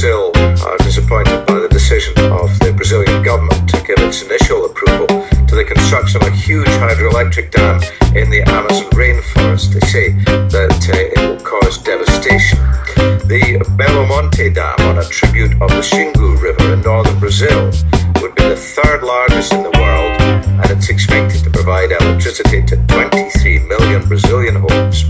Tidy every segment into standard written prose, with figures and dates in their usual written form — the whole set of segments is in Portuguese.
Brazil are disappointed by the decision of the Brazilian government to give its initial approval to the construction of a huge hydroelectric dam in the Amazon rainforest. They say that it will cause devastation. The Belo Monte Dam, on a tribute of the Xingu River in northern Brazil, would be the third largest in the world, and it's expected to provide electricity to 23 million Brazilian homes.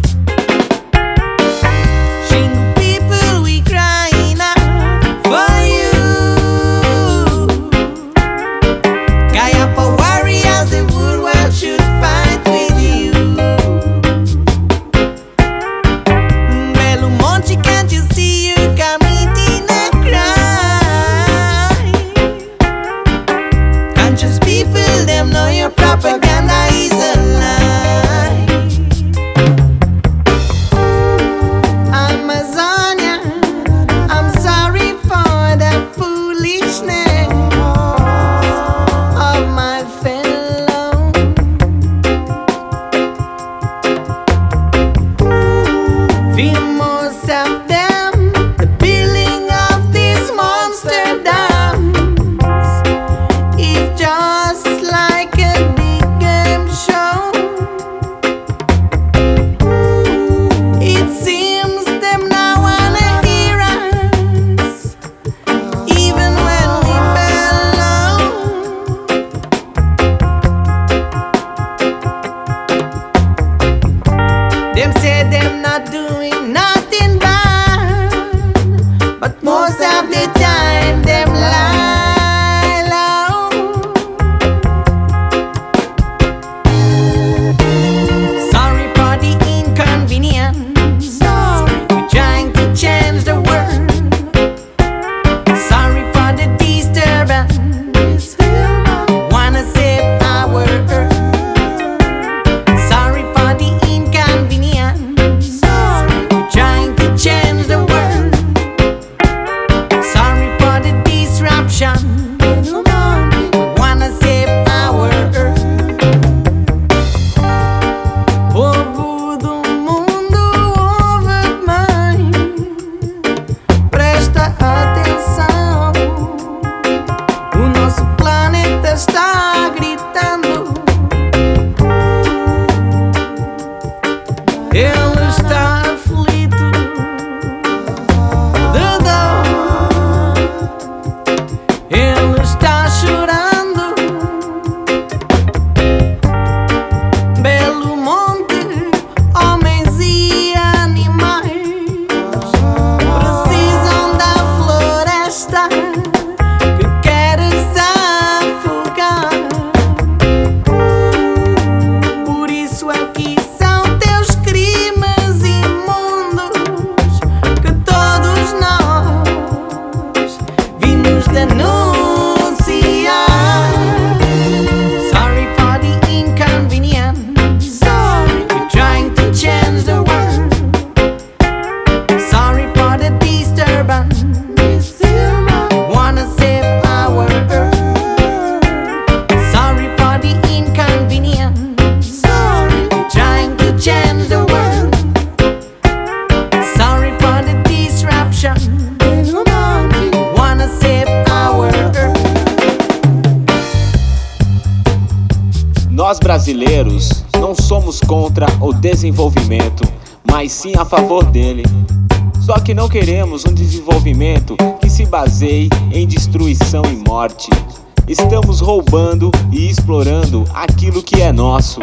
Nós brasileiros não somos contra o desenvolvimento, mas sim a favor dele. Só que não queremos um desenvolvimento que se baseie em destruição e morte. Estamos roubando e explorando aquilo que é nosso.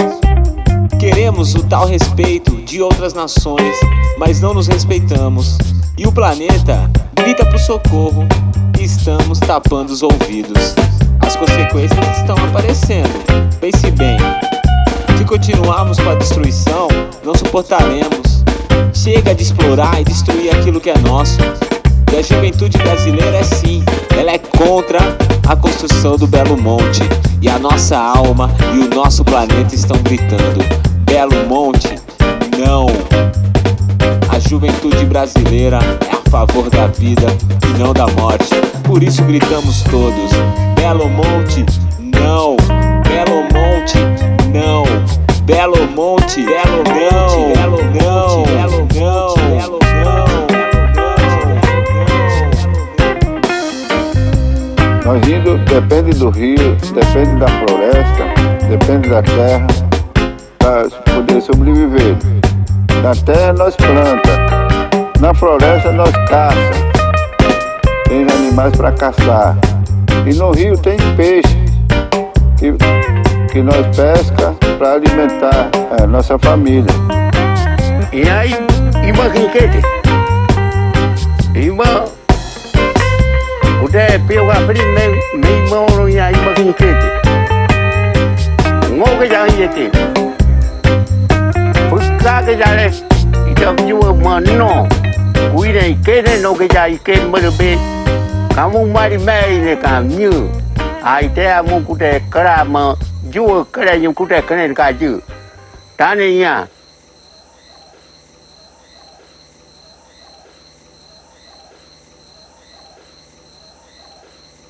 Queremos o tal respeito de outras nações, mas não nos respeitamos. E o planeta grita por socorro e estamos tapando os ouvidos. As consequências estão aparecendo. Pense bem, se continuarmos com a destruição, não suportaremos. Chega de explorar e destruir aquilo que é nosso. E a juventude brasileira é sim, ela é contra a construção do Belo Monte. E a nossa alma e o nosso planeta estão gritando: Belo Monte, não! A juventude brasileira é a favor da vida e não da morte. Por isso gritamos todos: Belo Monte, não! Belo Monte, não! Belo Monte, Belo não! Belo não! Belo não! Belo não! do rio, depende da floresta, depende da terra para poder sobreviver. Na terra nós planta, na floresta nós caça, tem animais para caçar. E no rio tem peixe que nós pesca para alimentar a nossa família. E aí, imagina que udah piu apa ni mau ya imagine que ngô cái dạng gì thì phức ra cái dạng này trong chùa mà nó quý này cái này nó cái dạng cái mà được biết kamu mari mai này cảm như ai thế muốn cụ thể cái mà chùa cái này nhưng cụ thể cái này cái chữ ta này nha